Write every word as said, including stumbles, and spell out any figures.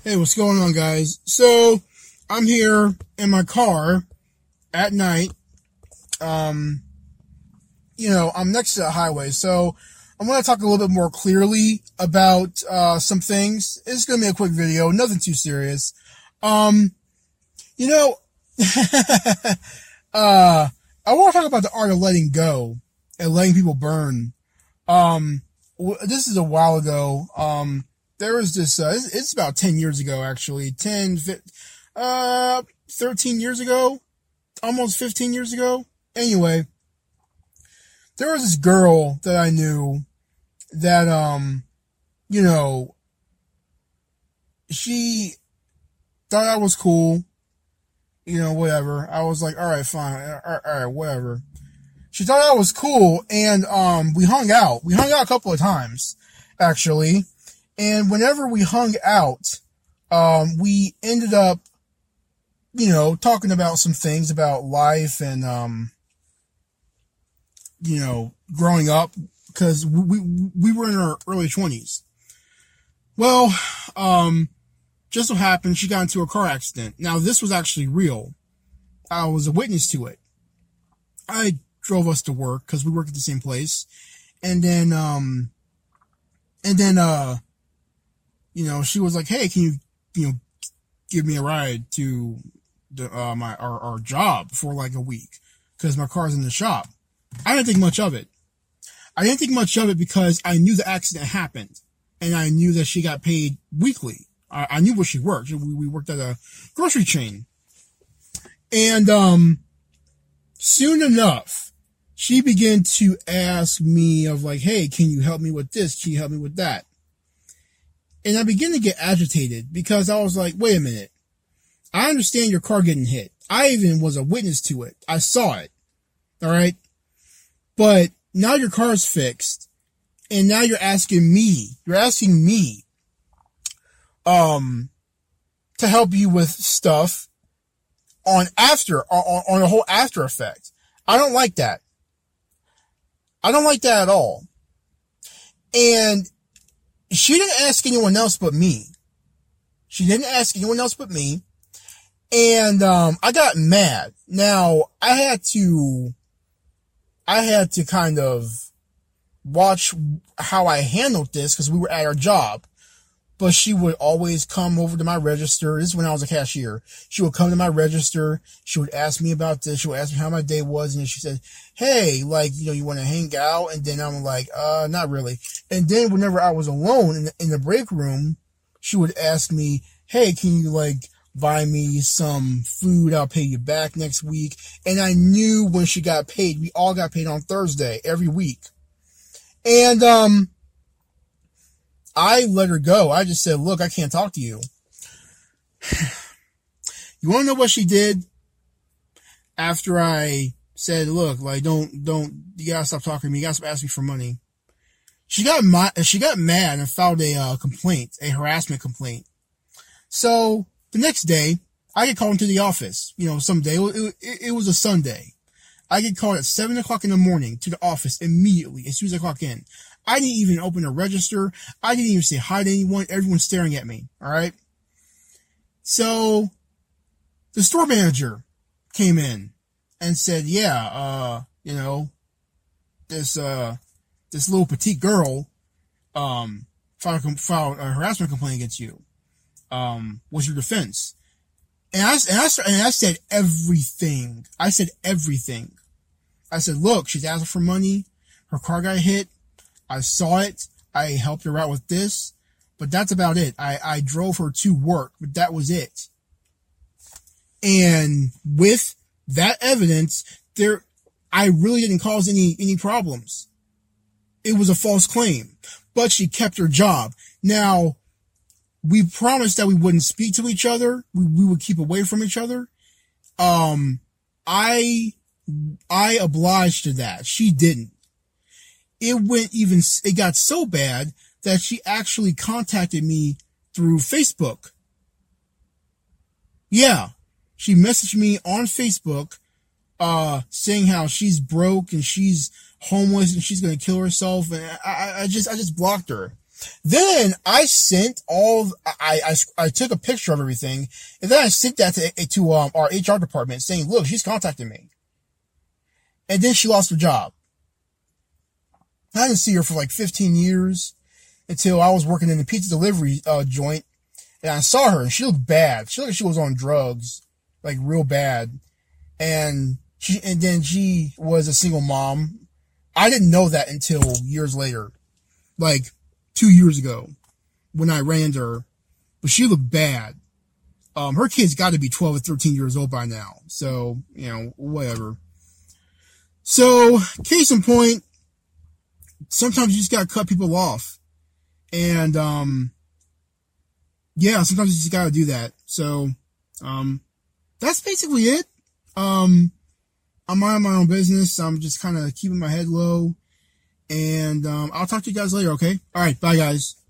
Hey, what's going on, guys? So, I'm here in my car at night. Um, you know, I'm next to the highway, so I'm going to talk a little bit more clearly about uh, some things. It's going to be a quick video, nothing too serious. Um, you know, uh, I want to talk about the art of letting go and letting people burn. Um, this is a while ago. Um, There was this, uh, it's, it's about ten years ago, actually. ten, uh, thirteen years ago? Almost fifteen years ago? Anyway, there was this girl that I knew that, um, you know, she thought I was cool. You know, whatever. I was like, alright, fine. Alright, alright, whatever. She thought I was cool, and, um, we hung out. We hung out a couple of times, actually. And whenever we hung out, um, we ended up, you know, talking about some things about life and, um, you know, growing up, because we, we, we were in our early twenties. Well, um, just so happened she got into a car accident. Now, this was actually real. I was a witness to it. I drove us to work because we worked at the same place. And then, um, and then, uh, you know, she was like, hey, can you, you know, give me a ride to the, uh, my, our, our job for like a week? Cause my car's in the shop. I didn't think much of it. I didn't think much of it because I knew the accident happened and I knew that she got paid weekly. I, I knew where she worked. We, we worked at a grocery chain. And, um, soon enough, she began to ask me of like, hey, can you help me with this? Can you help me with that? And I began to get agitated because I was like, wait a minute. I understand your car getting hit. I even was a witness to it. I saw it. All right. But now your car's fixed. And now you're asking me, you're asking me, um, to help you with stuff on after, on, on a whole after effect. I don't like that. I don't like that at all. And she didn't ask anyone else but me. She didn't ask anyone else but me. And, um, I got mad. Now, I had to, I had to kind of watch how I handled this because we were at our job. But she would always come over to my register. This is when I was a cashier. She would come to my register. She would ask me about this. She would ask me how my day was. And then she said, hey, like, you know, you want to hang out? And then I'm like, uh, not really. And then whenever I was alone in the, in the break room, she would ask me, hey, can you like buy me some food? I'll pay you back next week. And I knew when she got paid, we all got paid on Thursday every week. And, um, I let her go. I just said, look, I can't talk to you. You want to know what she did? After I said, look, like, don't, don't, you gotta stop talking to me. You gotta stop asking me for money. She got mad, she got mad and filed a uh, complaint, a harassment complaint. So the next day, I get called into the office. You know, some day, it, it, it was a Sunday. I get called at seven o'clock in the morning to the office immediately as soon as I clock in. I didn't even open a register. I didn't even say hi to anyone. Everyone's staring at me. All right. So the store manager came in and said, yeah, uh, you know, this, uh, this little petite girl, um, filed a, filed a harassment complaint against you. Um, what's your defense? And I, and I, and I said everything. I said everything. I said, look, she's asking for money. Her car got hit. I saw it. I helped her out with this, but that's about it. I, I drove her to work, but that was it. And with that evidence, there, I really didn't cause any, any problems. It was a false claim, but she kept her job. Now, we promised that we wouldn't speak to each other. We, we would keep away from each other. Um, I, I obliged to that. She didn't. It went even, it got so bad that she actually contacted me through Facebook. Yeah. She messaged me on Facebook, uh, saying how she's broke and she's homeless and she's going to kill herself. And I, I just, I just blocked her. Then I sent all, I, I, I took a picture of everything, and then I sent that to, to um, our H R department saying, look, she's contacting me. And then she lost her job. I didn't see her for like fifteen years until I was working in the pizza delivery uh, joint, and I saw her, and she looked bad. She looked like she was on drugs, like real bad. And she, and then she was a single mom. I didn't know that until years later, like two years ago, when I ran into her. But she looked bad. Um, her kid's got to be twelve or thirteen years old by now. So, you know, whatever. So, case in point, sometimes you just gotta cut people off. And, um, yeah, sometimes you just gotta do that. So, um, that's basically it. Um, I'm minding my own business. I'm just kind of keeping my head low. And, um, I'll talk to you guys later, okay? Alright, bye guys.